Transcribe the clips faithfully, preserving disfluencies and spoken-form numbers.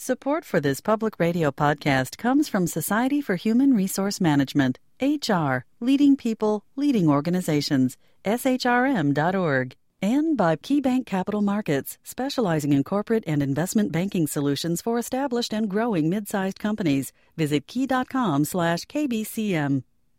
Support for this public radio podcast comes from Society for Human Resource Management, H R, leading people, leading organizations, S H R M dot org, and by KeyBank Capital Markets, specializing in corporate and investment banking solutions for established and growing mid-sized companies. Visit key.com slash KBCM.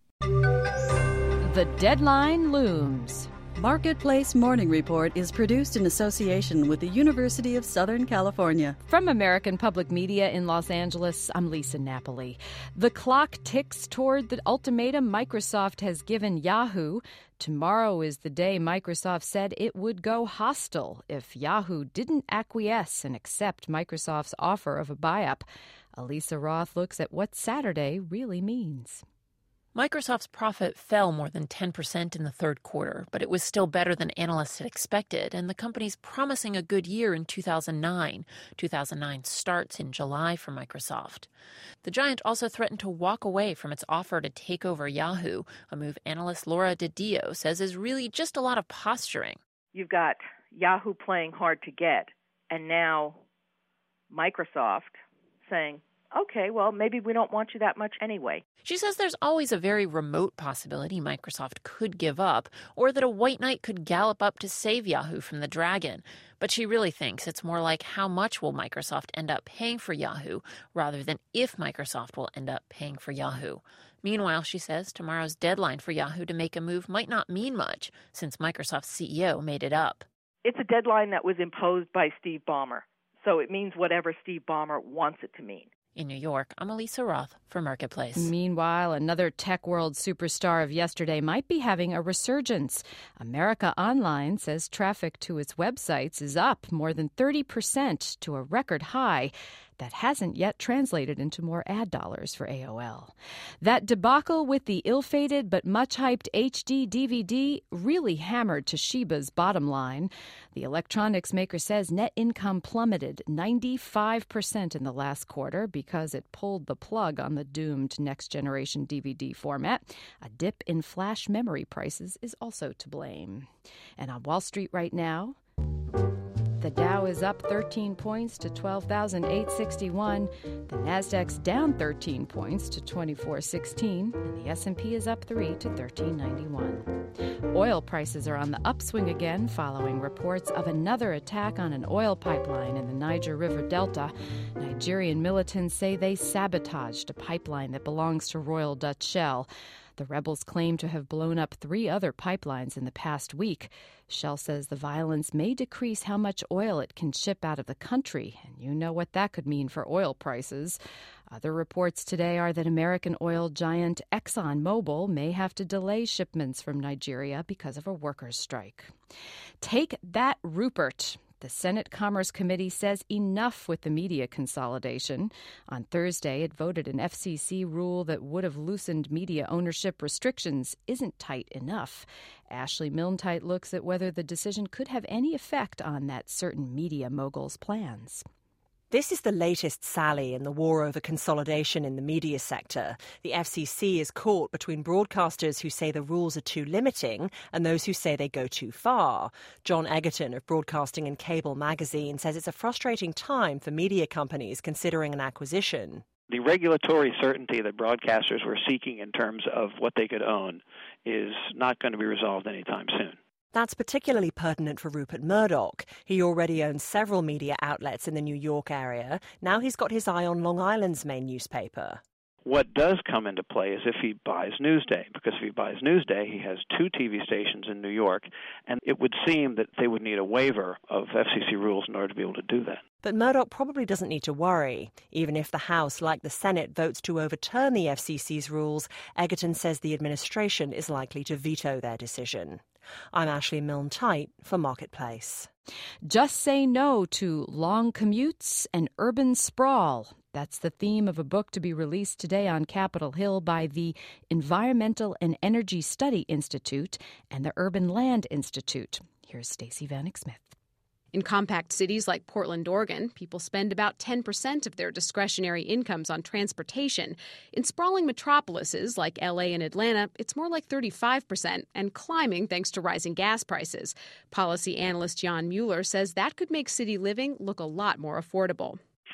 The deadline looms. Marketplace Morning Report is produced in association with the University of Southern California. From American Public Media in Los Angeles, I'm Lisa Napoli. The clock ticks toward the ultimatum Microsoft has given Yahoo. Tomorrow is the day Microsoft said it would go hostile if Yahoo didn't acquiesce and accept Microsoft's offer of a buy-up. Elisa Roth looks at what Saturday really means. Microsoft's profit fell more than ten percent in the third quarter, but it was still better than analysts had expected, and the company's promising a good year in two thousand nine. two thousand nine starts in July for Microsoft. The giant also threatened to walk away from its offer to take over Yahoo, a move analyst Laura DiDio says is really just a lot of posturing. You've got Yahoo playing hard to get, and now Microsoft saying, okay, well, maybe we don't want you that much anyway. She says there's always a very remote possibility Microsoft could give up, or that a white knight could gallop up to save Yahoo from the dragon. But she really thinks it's more like how much will Microsoft end up paying for Yahoo, rather than if Microsoft will end up paying for Yahoo. Meanwhile, she says tomorrow's deadline for Yahoo to make a move might not mean much, since Microsoft's C E O made it up. It's a deadline that was imposed by Steve Ballmer, so it means whatever Steve Ballmer wants it to mean. In New York, I'm Elisa Roth for Marketplace. Meanwhile, another tech world superstar of yesterday might be having a resurgence. America Online says traffic to its websites is up more than thirty percent to a record high. That hasn't yet translated into more ad dollars for A O L. That debacle with the ill-fated but much-hyped H D D V D really hammered Toshiba's bottom line. The electronics maker says net income plummeted ninety-five percent in the last quarter because it pulled the plug on the doomed next-generation D V D format. A dip in flash memory prices is also to blame. And on Wall Street right now, the Dow is up thirteen points to twelve thousand eight hundred sixty-one. The Nasdaq's down thirteen points to twenty-four sixteen, and the S and P is up three to thirteen ninety-one. Oil prices are on the upswing again following reports of another attack on an oil pipeline in the Niger River Delta. Nigerian militants say they sabotaged a pipeline that belongs to Royal Dutch Shell. The rebels claim to have blown up three other pipelines in the past week. Shell says the violence may decrease how much oil it can ship out of the country, and you know what that could mean for oil prices. Other reports today are that American oil giant ExxonMobil may have to delay shipments from Nigeria because of a workers' strike. Take that, Rupert. The Senate Commerce Committee says enough with the media consolidation. On Thursday, it voted an F C C rule that would have loosened media ownership restrictions isn't tight enough. Ashley Milne-Tyte looks at whether the decision could have any effect on that certain media mogul's plans. This is the latest sally in the war over consolidation in the media sector. The F C C is caught between broadcasters who say the rules are too limiting and those who say they go too far. John Egerton of Broadcasting and Cable magazine says it's a frustrating time for media companies considering an acquisition. The regulatory certainty that broadcasters were seeking in terms of what they could own is not going to be resolved anytime soon. That's particularly pertinent for Rupert Murdoch. He already owns several media outlets in the New York area. Now he's got his eye on Long Island's main newspaper. What does come into play is if he buys Newsday, because if he buys Newsday, he has two T V stations in New York, and it would seem that they would need a waiver of F C C rules in order to be able to do that. But Murdoch probably doesn't need to worry. Even if the House, like the Senate, votes to overturn the F C C's rules, Egerton says the administration is likely to veto their decision. I'm Ashley Milne-Tyte for Marketplace. Just say no to long commutes and urban sprawl. That's the theme of a book to be released today on Capitol Hill by the Environmental and Energy Study Institute and the Urban Land Institute. Here's Stacey Vanek Smith. In compact cities like Portland, Oregon, people spend about ten percent of their discretionary incomes on transportation. In sprawling metropolises like L A and Atlanta, it's more like thirty-five percent and climbing thanks to rising gas prices. Policy analyst Jan Mueller says that could make city living look a lot more affordable.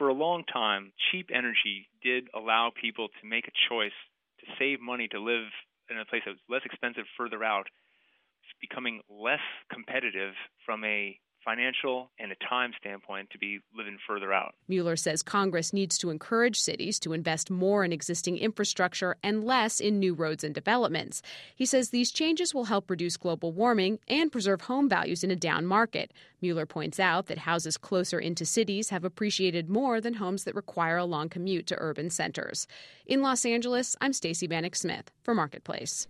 for a long time, cheap energy did allow people to make a choice to save money to live in a place that was less expensive further out. It's becoming less competitive from a financial and a time standpoint to be living further out. Mueller says Congress needs to encourage cities to invest more in existing infrastructure and less in new roads and developments. He says these changes will help reduce global warming and preserve home values in a down market. Mueller points out that houses closer into cities have appreciated more than homes that require a long commute to urban centers. In Los Angeles, I'm Stacey Bannock Smith for Marketplace.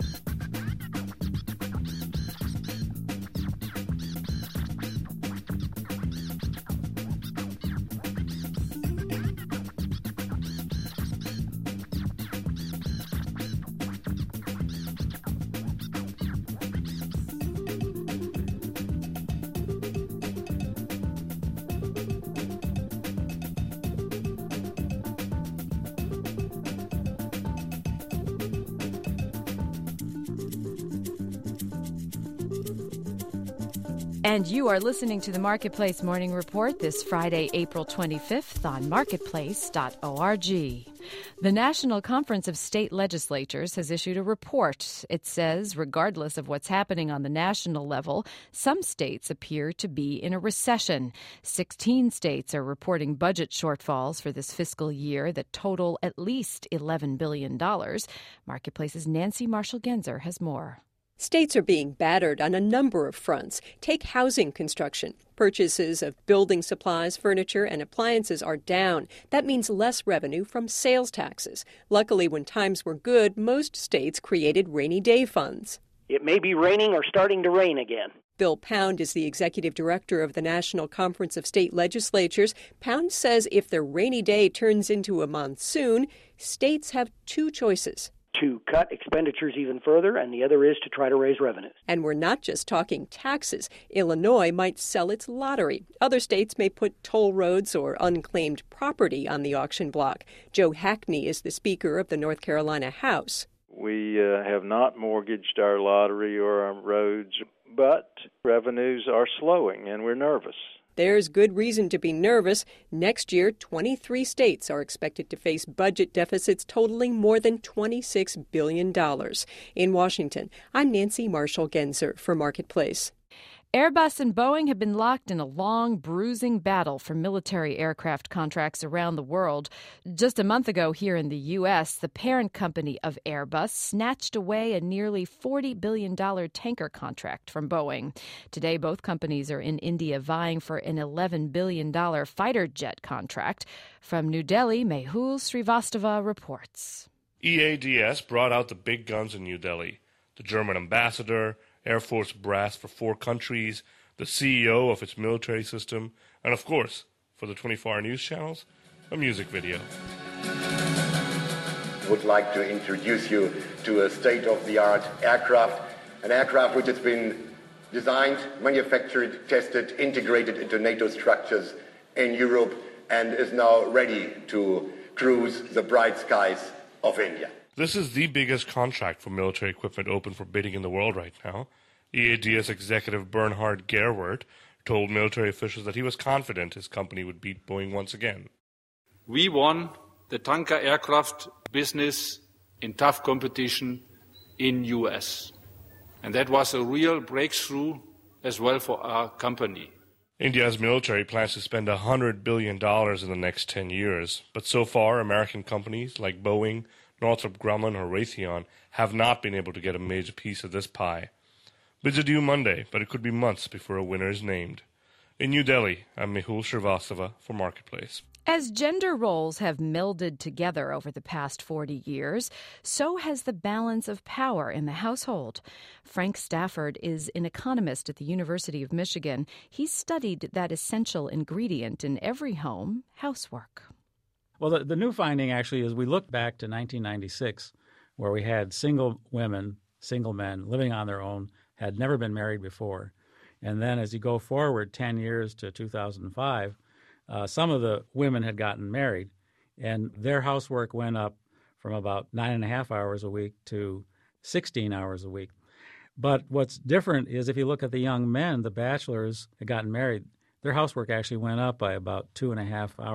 And you are listening to the Marketplace Morning Report this Friday, April twenty-fifth on marketplace dot org. The National Conference of State Legislatures has issued a report. It says, regardless of what's happening on the national level, some states appear to be in a recession. Sixteen states are reporting budget shortfalls for this fiscal year that total at least eleven billion dollars. Marketplace's Nancy Marshall-Genzer has more. States are being battered on a number of fronts. Take housing construction. Purchases of building supplies, furniture, and appliances are down. That means less revenue from sales taxes. Luckily, when times were good, most states created rainy day funds. It may be raining or starting to rain again. Bill Pound is the executive director of the National Conference of State Legislatures. Pound says if the rainy day turns into a monsoon, states have two choices. To cut expenditures even further, and the other is to try to raise revenues. And we're not just talking taxes. Illinois might sell its lottery. Other states may put toll roads or unclaimed property on the auction block. Joe Hackney is the Speaker of the North Carolina House. We uh, have not mortgaged our lottery or our roads, but revenues are slowing, and we're nervous. There's good reason to be nervous. Next year, twenty-three states are expected to face budget deficits totaling more than twenty-six billion dollars. In Washington, I'm Nancy Marshall-Genzer for Marketplace. Airbus and Boeing have been locked in a long, bruising battle for military aircraft contracts around the world. Just a month ago here in the U S, the parent company of Airbus snatched away a nearly forty billion dollars tanker contract from Boeing. Today, both companies are in India vying for an eleven billion dollars fighter jet contract. From New Delhi, Mehul Srivastava reports. E A D S brought out the big guns in New Delhi. The German ambassador, Air Force brass for four countries, the C E O of its military system, and of course, for the twenty-four hour news channels, a music video. I would like to introduce you to a state-of-the-art aircraft, an aircraft which has been designed, manufactured, tested, integrated into NATO structures in Europe, and is now ready to cruise the bright skies of India. This is the biggest contract for military equipment open for bidding in the world right now. E A D S executive Bernhard Gerwert told military officials that he was confident his company would beat Boeing once again. We won the tanker aircraft business in tough competition in U S. And that was a real breakthrough as well for our company. India's military plans to spend one hundred billion dollars in the next ten years. But so far, American companies like Boeing, Northrop Grumman, or Raytheon have not been able to get a major piece of this pie. Bids are due Monday, but it could be months before a winner is named. In New Delhi, I'm Mehul Srivastava for Marketplace. As gender roles have melded together over the past forty years, so has the balance of power in the household. Frank Stafford is an economist at the University of Michigan. He's studied that essential ingredient in every home, housework. Well, the, the new finding actually is we look back to nineteen ninety-six, where we had single women, single men living on their own, had never been married before. And then as you go forward ten years to two thousand five, uh, some of the women had gotten married, and their housework went up from about nine and a half hours a week to sixteen hours a week. But what's different is if you look at the young men, the bachelors had gotten married, their housework actually went up by about two and a half hours.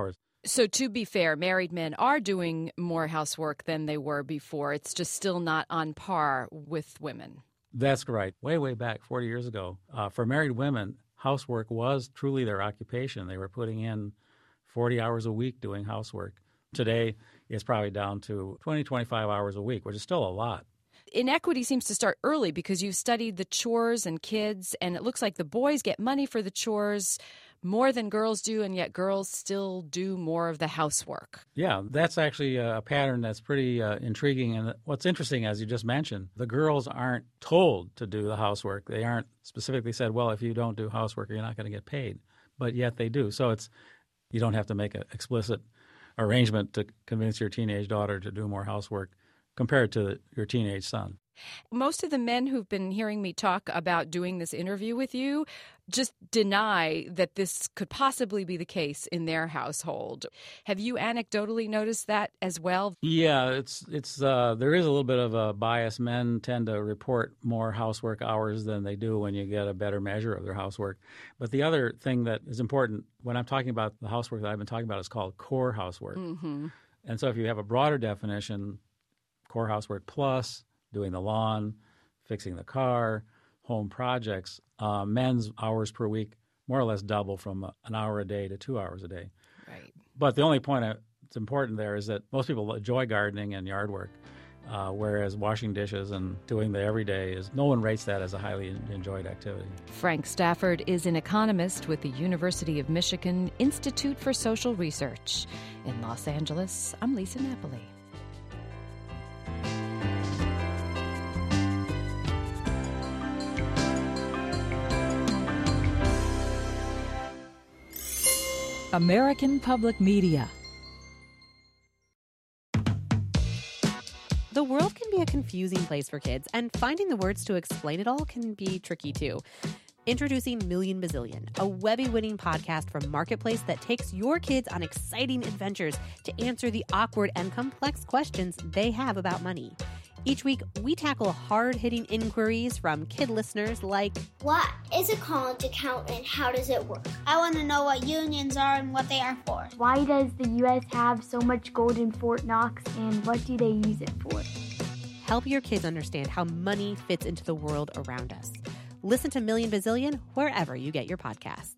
So to be fair, married men are doing more housework than they were before. It's just still not on par with women. That's right. Way, way back, forty years ago, uh, for married women, housework was truly their occupation. They were putting in forty hours a week doing housework. Today, it's probably down to twenty, twenty-five hours a week, which is still a lot. Inequity seems to start early because you've studied the chores and kids, and it looks like the boys get money for the chores more than girls do, and yet girls still do more of the housework. Yeah, that's actually a pattern that's pretty uh, intriguing. And what's interesting, as you just mentioned, the girls aren't told to do the housework. They aren't specifically said, well, if you don't do housework, you're not going to get paid. But yet they do. So it's you don't have to make an explicit arrangement to convince your teenage daughter to do more housework compared to the, your teenage son. Most of the men who've been hearing me talk about doing this interview with you just deny that this could possibly be the case in their household. Have you anecdotally noticed that as well? Yeah, it's it's uh, there is a little bit of a bias. Men tend to report more housework hours than they do when you get a better measure of their housework. But the other thing that is important when I'm talking about the housework that I've been talking about is called core housework. Mm-hmm. And so if you have a broader definition, core housework plus doing the lawn, fixing the car, home projects, uh, men's hours per week more or less double from an hour a day to two hours a day. Right. But the only point that's important there is that most people enjoy gardening and yard work, uh, whereas washing dishes and doing the everyday is no one rates that as a highly enjoyed activity. Frank Stafford is an economist with the University of Michigan Institute for Social Research. In Los Angeles, I'm Lisa Napoli. American Public Media. The world can be a confusing place for kids, and finding the words to explain it all can be tricky too. Introducing Million Bazillion, a Webby-winning podcast from Marketplace that takes your kids on exciting adventures to answer the awkward and complex questions they have about money. Each week, we tackle hard-hitting inquiries from kid listeners like, what is a college account and how does it work? I want to know what unions are and what they are for. Why does the U S have so much gold in Fort Knox and what do they use it for? Help your kids understand how money fits into the world around us. Listen to Million Bazillion wherever you get your podcasts.